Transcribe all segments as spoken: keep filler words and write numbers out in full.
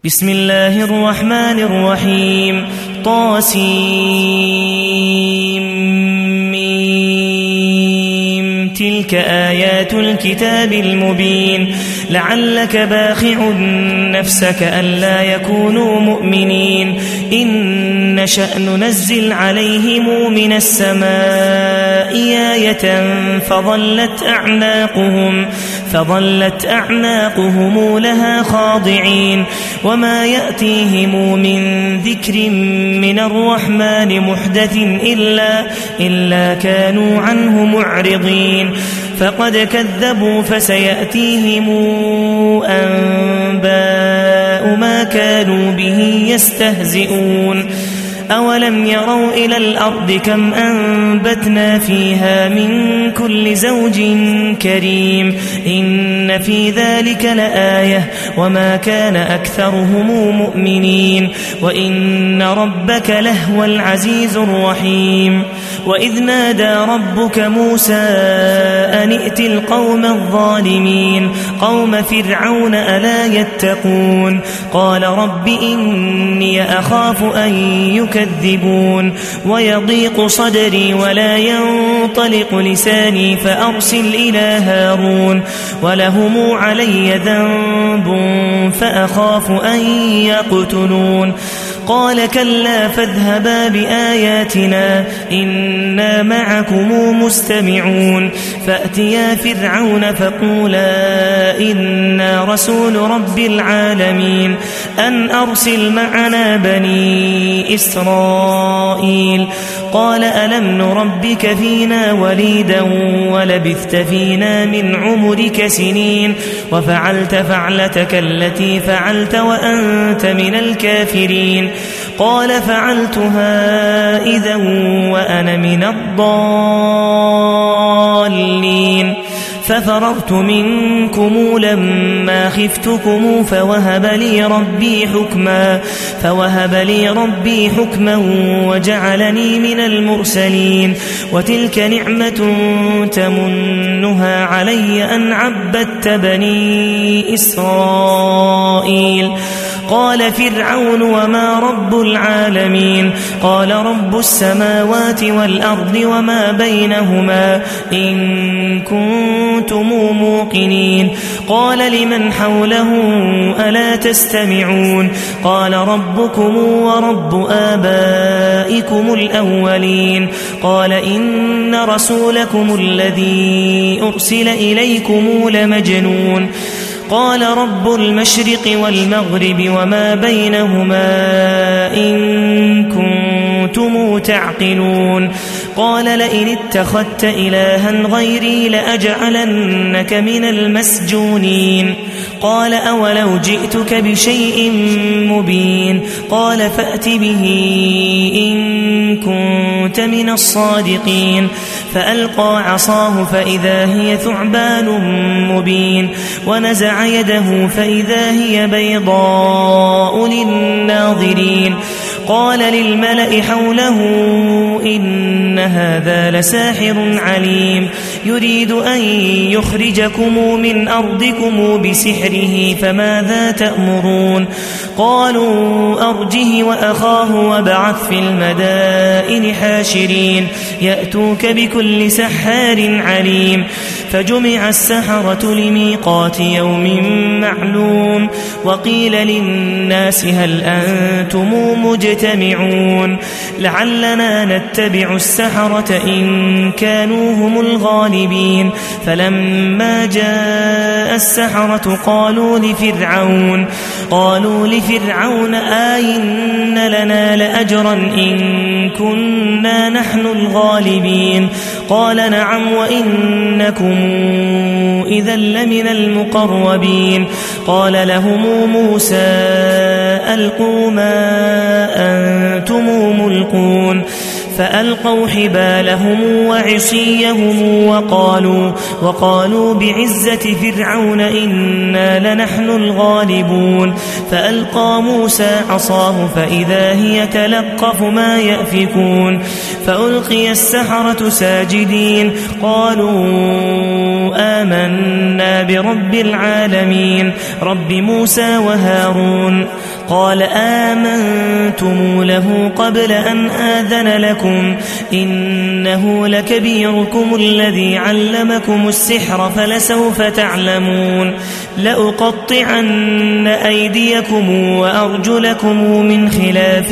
بسم الله الرحمن الرحيم. طاسيم تلك آيات الكتاب المبين. لعلك باخع نفسك ألا يكونوا مؤمنين. إن نشأ ننزل عليهم من السماء آية فظلت أعناقهم فظلت أعناقهم لها خاضعين. وما يأتيهم من ذكر من الرحمن محدث إلا, إلا كانوا عنه معرضين. فقد كذبوا فسيأتيهم أنباء ما كانوا به يستهزئون. أولم يروا إلى الأرض كم أنبتنا فيها من كل زوج كريم. إن في ذلك لآية وما كان أكثرهم مؤمنين وإن ربك لهو العزيز الرحيم. وإذ نادى ربك موسى أن ائت القوم الظالمين قوم فرعون ألا يتقون. قال رب إني أخاف أن يكذبون ويضيق صدري ولا ينطلق لساني فأرسل إلى هارون ولهم علي ذنب فأخاف أن يقتلون. قال كلا فاذهبا بآياتنا إنا معكم مستمعون. فأتيا فرعون فقولا إنا رسول رب العالمين أن أرسل معنا بني إسرائيل. قال ألم نربك فينا وليدا ولبثت فينا من عمرك سنين وفعلت فعلتك التي فعلت وأنت من الكافرين. قال فعلتها إذا وأنا من الضالين. ففررت منكم لما خفتكم فوهب لي ربي حكما فوهب لي ربي حكما وجعلني من المرسلين. وتلك نعمة تمنها علي أن عبدت بني إسرائيل. قال فرعون وما رب العالمين. قال رب السماوات والأرض وما بينهما إن كنتم موقنين. قال لمن حوله ألا تستمعون. قال ربكم ورب آبائكم الأولين. قال إن رسولكم الذي أرسل إليكم لمجنون. قال رب المشرق والمغرب وما بينهما إن كنتم تعقلون. قال لئن اتخذت إلها غيري لأجعلنك من المسجونين. قال أولو جئتك بشيء مبين. قال فأت به إن كنت من الصادقين. فألقى عصاه فإذا هي ثعبان مبين ونزع يده فإذا هي بيضاء للناظرين. قال للملأ حوله إن هذا لساحر عليم يريد أن يخرجكم من أرضكم بسحره فماذا تأمرون. قالوا أرجه وأخاه وابعث في المدائن حاشرين يأتوك بكل سحار عليم. فجمع السحرة لميقات يوم معلوم. وقيل للناس هل أنتم مجتمعون لعلنا نتبع السحرة إن كانوا هم الغالبين. فلما جاء السحرة قالوا لفرعون قالوا لفرعون آئن لنا لأجرا إن كنا نحن الغالبين. قال نعم وإنكم إذا لمن المقربين. قال لهم موسى ألقوا ما أنتم ملقون. فألقوا حبالهم وعصيهم وقالوا, وقالوا بعزة فرعون إنا لنحن الغالبون. فألقى موسى عصاه فإذا هي تلقف ما يأفكون. فألقي السحرة ساجدين قالوا آمنا برب العالمين رب موسى وهارون. قال آمنتم له قبل أن آذن لكم إنه لكبيركم الذي علمكم السحر فلسوف تعلمون لأقطعن أيديكم وأرجلكم من خلاف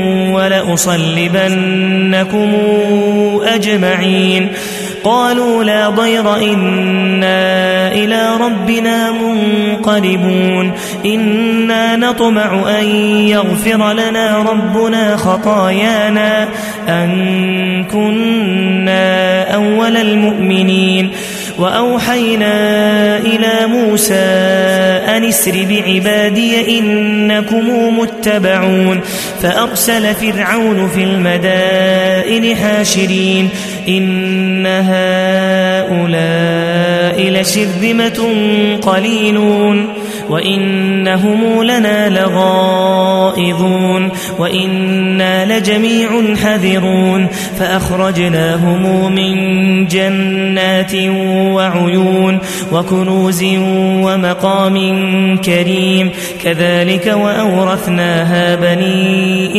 ولأصلبنكم أجمعين قالوا لا ضير إنا إلى ربنا منقلبون إنا نطمع أن يغفر لنا ربنا خطايانا أن كنا أول المؤمنين وأوحينا إلى موسى أن اسر بعبادي إنكم متبعون فأرسل فرعون في المدائن حاشرين إن هؤلاء لشرذمة قليلون وإنهم لنا لغائظون وإنا لجميع حذرون فأخرجناهم من جنات وعيون وكنوز ومقام كريم كذلك وأورثناها بني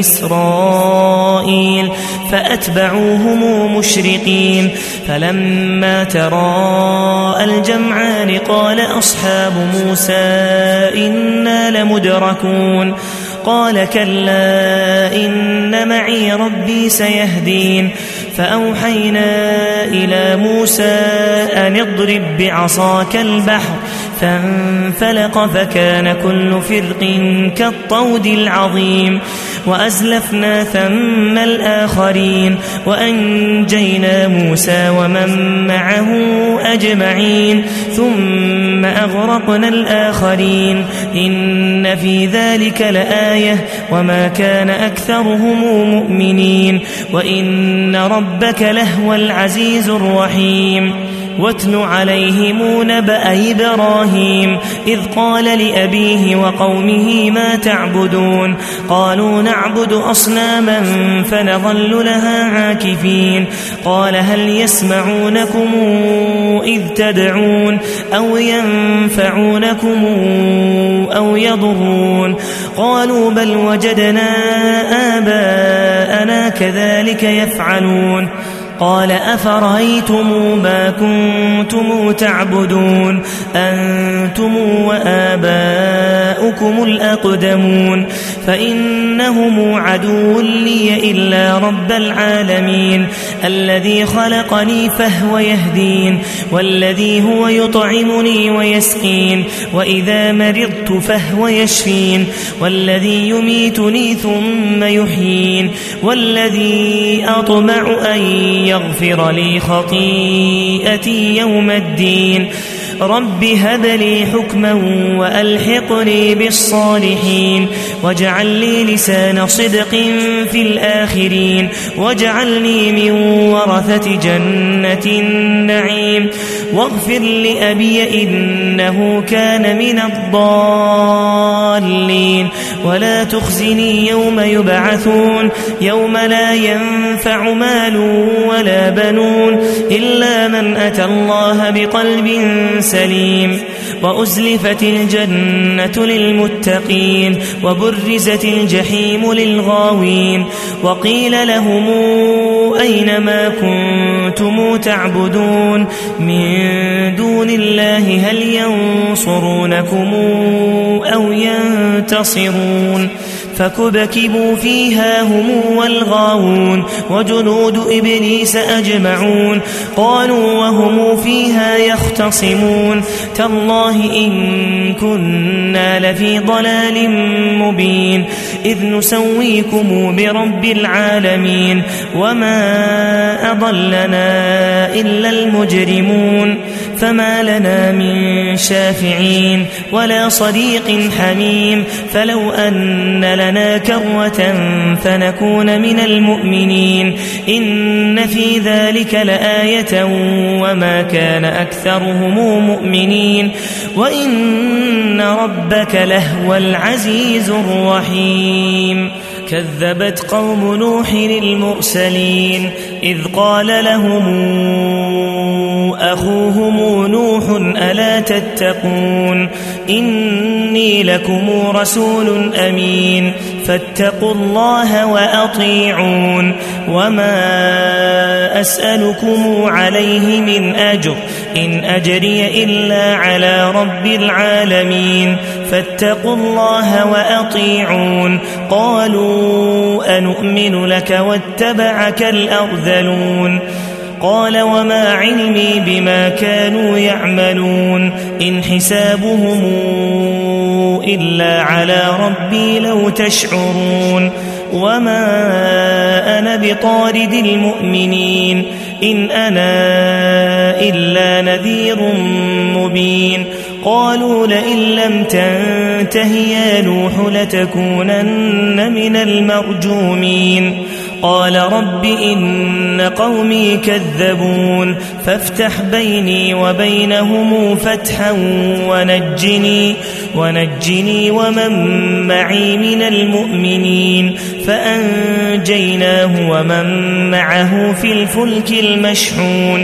إسرائيل فأتبعوهم مشرقين فلما تراءى الجمعان قال أصحاب موسى إنا لمدركون قال كلا إن معي ربي سيهدين فأوحينا إلى موسى أن اضرب بعصاك البحر فانفلق فكان كل فرق كالطود العظيم وأزلفنا ثم الآخرين وأنجينا موسى ومن معه أجمعين ثم أغرقنا الآخرين إن في ذلك لآية وما كان أكثرهم مؤمنين وإن ربك لهو العزيز الرحيم واتل عليهم نبأ إبراهيم إذ قال لأبيه وقومه ما تعبدون قالوا نعبد أصناما فنظل لها عاكفين قال هل يسمعونكم إذ تدعون أو ينفعونكم أو يضرون قالوا بل وجدنا آباءنا كذلك يفعلون قال أفرأيتم ما كنتم تعبدون أنتم وآباؤكم الأقدمون فإنهم عدو لي إلا رب العالمين الذي خلقني فهو يهدين والذي هو يطعمني ويسقين وإذا مرضت فهو يشفين والذي يميتني ثم يحيين والذي أطمع أن يغفر لي خطيئتي يوم الدين رب هب لي حكما وألحقني بالصالحين واجعل لي لسان صدق في الآخرين واجعلني من ورثة جنة النعيم واغفر لأبي إنه كان من الضالين ولا تخزني يوم يبعثون يوم لا ينفع مال ولا بنون إلا من أتى الله بقلب سليم وأزلفت الجنة للمتقين وبرزت الجحيم للغاوين وقيل لهم أين ما كنتم تعبدون من دون الله هل ينصرونكم أو ينتصرون فكبكبوا فيها هم والغاوون وجنود إبليس أجمعون قالوا وهم فيها يختصمون تالله إن كنا لفي ضلال مبين إذ نسويكم برب العالمين وما أضلنا إلا المجرمون فما لنا من شافعين ولا صديق حميم فلو أن لنا كروة فنكون من المؤمنين إن في ذلك لآية وما كان أكثرهم مؤمنين وإن ربك لهو العزيز الرحيم كذبت قوم نوح المرسلين إذ قال لهم أخوهم نوح ألا تتقون إني لكم رسول أمين فاتقوا الله وأطيعون وما أسألكم عليه من أجر إن أجري إلا على رب العالمين فاتقوا الله وأطيعون قالوا أنؤمن لك واتبعك الأرذلون قال وما علمي بما كانوا يعملون إن حسابهم إلا على ربي لو تشعرون وما أنا بطارد المؤمنين إن أنا إلا نذير مبين قالوا لئن لم تنته يا نوح لتكونن من المرجومين قال رب إن قومي كذبون فافتح بيني وبينهم فتحا ونجني, ونجني ومن معي من المؤمنين فأنجيناه ومن معه في الفلك المشحون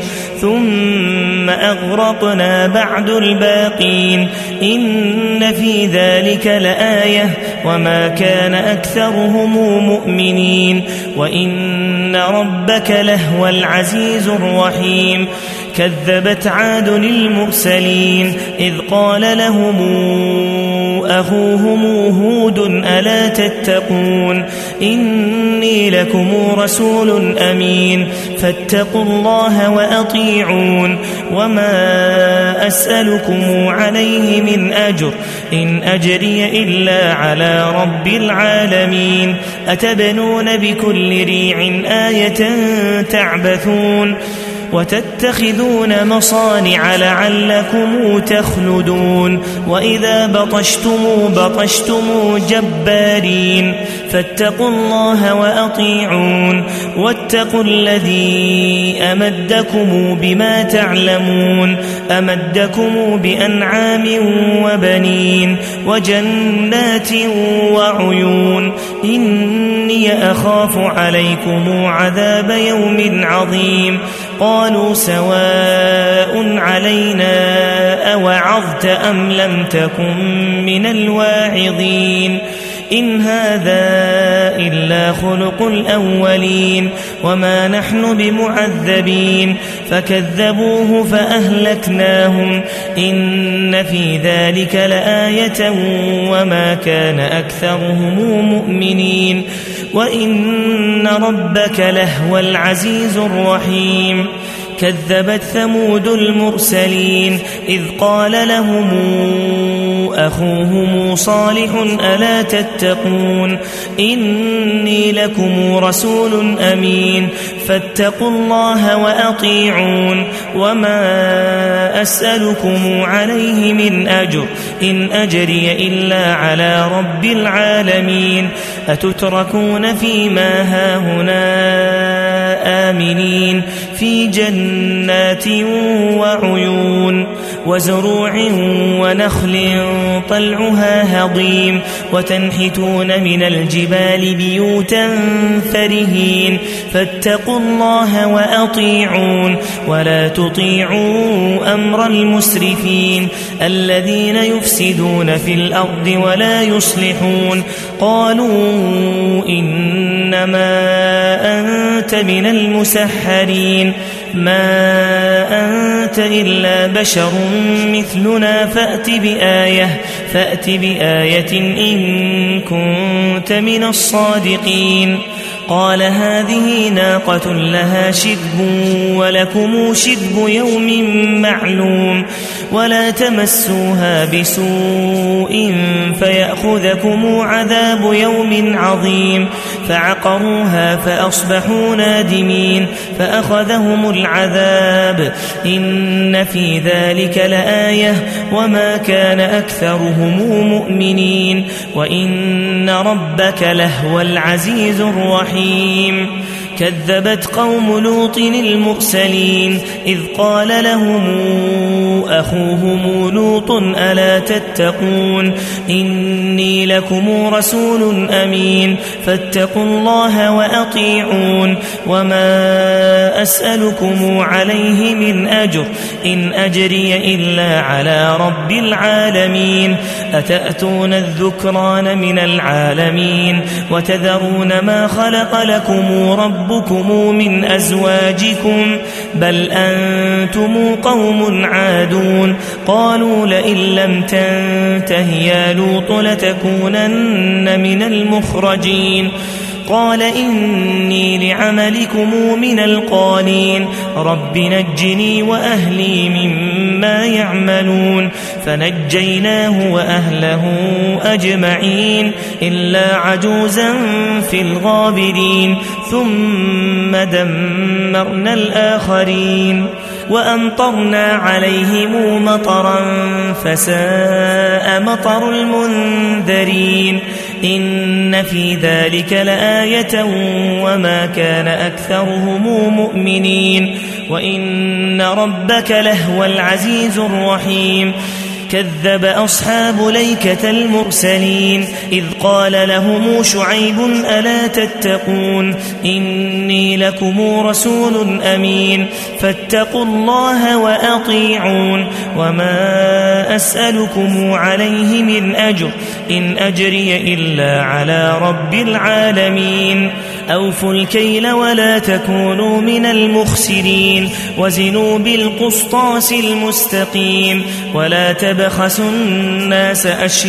ثم أغرقنا بعد الباقين إن في ذلك لآية وما كان أكثرهم مؤمنين وإن ربك لهو العزيز الرحيم كذبت عاد المرسلين إذ قال لهم أخوهم هود ألا تتقون إني لكم رسول أمين فاتقوا الله وأطيعون وما أسألكم عليه من أجر إن أجري إلا على رب العالمين أتبنون بكل ريع آية تعبثون وتتخذون مصانع لعلكم تخلدون وإذا بطشتم بطشتم جبارين فاتقوا الله وأطيعون واتقوا الذي أمدكم بما تعلمون أمدكم بأنعام وبنين وجنات وعيون إني أخاف عليكم عذاب يوم عظيم قالوا سواء علينا أوعظت أم لم تكن من الواعظين إن هذا إلا خلق الأولين وما نحن بمعذبين فكذبوه فأهلكناهم إن في ذلك لآية وما كان أكثرهم مؤمنين وإن ربك لهو العزيز الرحيم كذبت ثمود المرسلين إذ قال لهم أخوهم صالح ألا تتقون إني لكم رسول أمين فاتقوا الله وأطيعون وما أسألكم عليه من أجر إن أجري إلا على رب العالمين أتتركون فيما هاهنا آمنين في جنات وعيون وزروع ونخل طلعها هضيم وتنحتون من الجبال بيوتا فرهين فاتقوا الله وأطيعون ولا تطيعوا أمر المسرفين الذين يفسدون في الأرض ولا يصلحون قالوا إنما أنت من المسحرين ما أنت إلا بشر مثلنا فأت بآية فأت بآية إن كنت من الصادقين قال هذه ناقة لها شرب ولكم شرب يوم معلوم ولا تمسوها بسوء فيأخذكم عذاب يوم عظيم فعقروها فأصبحوا نادمين فأخذهم العذاب إن في ذلك لآية وما كان أكثرهم مؤمنين وإن ربك لهو العزيز الرحيم كذبت قوم لوط المرسلين إذ قال لهم أخوهم لوط ألا تتقون إني لكم رسول أمين فاتقوا الله وأطيعون وما أسألكم عليه من أجر إن أجري إلا على رب العالمين أتأتون الذكران من العالمين وتذرون ما خلق لكم ربكم من أزواجكم بل أنتم قوم عادون قالوا لئن لم تنته يا لوط لتكونن من المخرجين قال إني لعملكم من القالين رب نجني وأهلي مما يعملون فنجيناه وأهله أجمعين إلا عجوزا في الغابرين ثم دمرنا الآخرين وأمطرنا عليهم مطرا فساء مطر المنذرين إن في ذلك لآية وما كان أكثرهم مؤمنين وإن ربك لهو العزيز الرحيم كذب أصحاب ليكة المرسلين إذ قال لهم شعيب ألا تتقون إني لكم رسول أمين فاتقوا الله وأطيعون وما أسألكم عليه من أجر إن أجري إلا على رب العالمين أوفوا الكيل ولا تكونوا من المخسرين وزنوا بالقسطاس المستقيم ولا تبخسوا الناس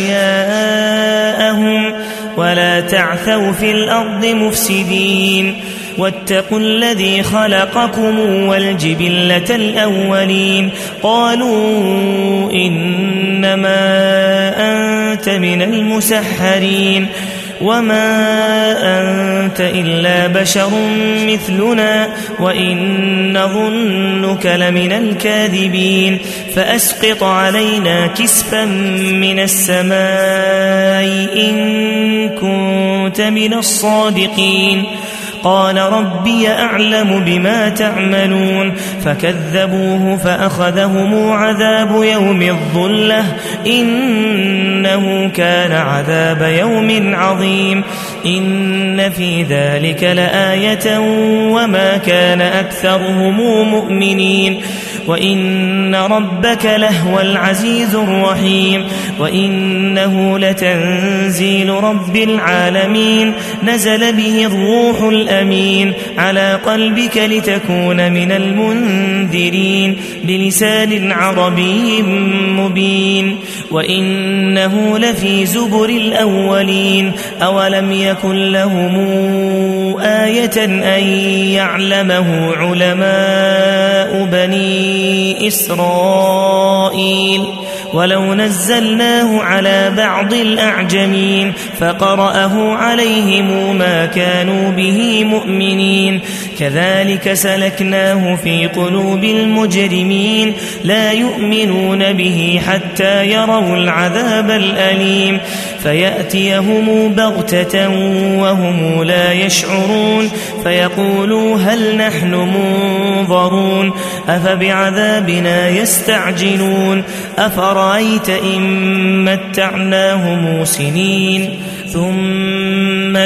أشياءهم ولا تعثوا في الأرض مفسدين واتقوا الذي خلقكم والجبلة الأولين قالوا إنما أنت من المسحرين وما أنت إلا بشر مثلنا وإن نظنك لمن الكاذبين فأسقط علينا كسفا من السماء إن كنت من الصادقين قال ربي أعلم بما تعملون فكذبوه فأخذهم عذاب يوم الظلة إنه كان عذاب يوم عظيم إن في ذلك لآية وما كان أكثرهم مؤمنين وإن ربك لهو العزيز الرحيم وإنه لتنزيل رب العالمين نزل به الروح الأمين على قلبك لتكون من المنذرين بلسان عربي مبين وإنه لفي زبر الأولين أولم يكن لهم آية أن يعلمه علماء بني إسرائيل ولو نزلناه على بعض الأعجمين فقرأه عليهم ما كانوا به مؤمنين كذلك سلكناه في قلوب المجرمين لا يؤمنون به حتى يروا العذاب الأليم فيأتيهم بغتة وهم لا يشعرون فيقولوا هل نحن منظرون أفبعذابنا يستعجلون أفرأيت إن متعناهم سنين ثم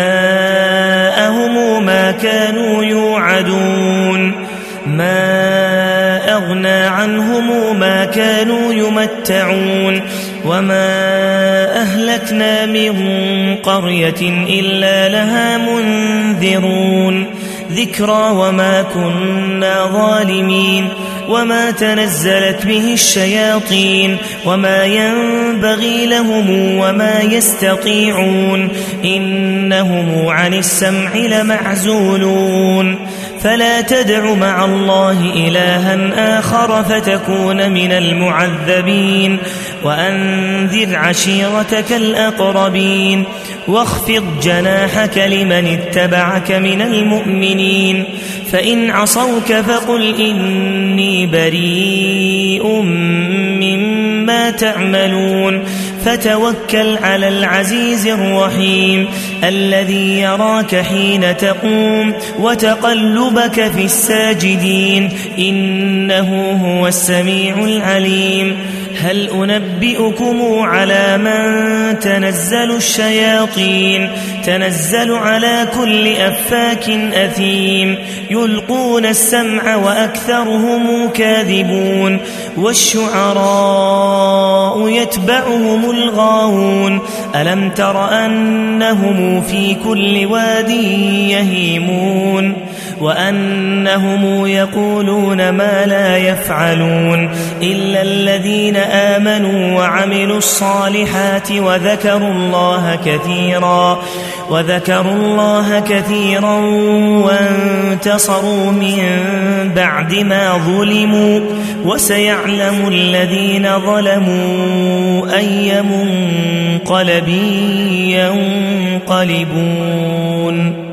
جاءهم ما كانوا يوعدون ما أغنى عنهم ما كانوا يمتعون وما أهلكنا من قرية إلا لها منذرون ذكرى وما كنا ظالمين وما تنزلت به الشياطين وما ينبغي لهم وما يستطيعون إنهم عن السمع لمعزولون فلا تدع مع الله إلها آخر فتكون من المعذبين وأنذر عشيرتك الأقربين واخفض جناحك لمن اتبعك من المؤمنين فإن عصوك فقل إني بريء مما تعملون فتوكل على العزيز الرحيم الذي يراك حين تقوم وتقلبك في الساجدين إنه هو السميع العليم هل أنبئكم على من تنزل الشياطين تنزل على كل أفاك أثيم يلقون السمع وأكثرهم كاذبون والشعراء يتبعهم الغاوون ألم تر أنهم في كل واد يهيمون وأنهم يقولون ما لا يفعلون إلا الذين آمنوا وعملوا الصالحات وذكروا الله كثيرا وذكروا الله كثيرا وانتصروا من بعد ما ظلموا وسيعلم الذين ظلموا أي منقلب ينقلبون.